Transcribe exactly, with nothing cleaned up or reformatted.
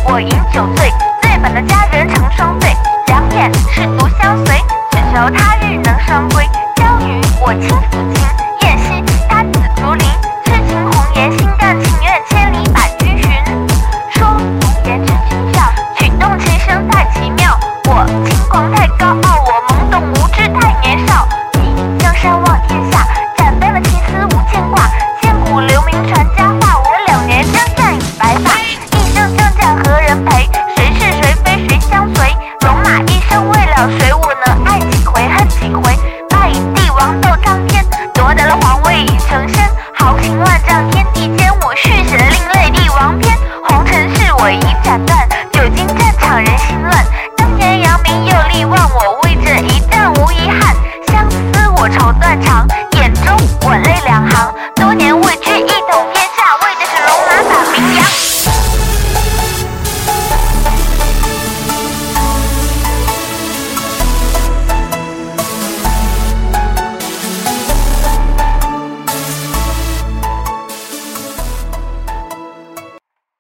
我饮酒醉，醉本的佳人成双对，两眼是独相随，只求他日能双归。娇女我轻抚琴，燕西他紫竹林，痴情红颜心甘情愿，千里百君寻。说红颜知君笑，曲动琴声太奇妙。我轻狂太高傲，我懵懂无知太年少。你江山望天下，斩断了情丝无牵挂。千古留名传佳话，我两年将战已白发。一生将战何人陪？谁是谁非谁相随？戎马一生为了谁？我能爱几回恨几回？拜帝王斗苍天，夺得了皇位已成身。豪情万丈天地间，我续写了另类帝王篇。红尘事我已斩断，久经战场人心乱。当年扬名又力挽，我为这一战无遗憾。相思我愁断肠，眼中我泪两行。多年。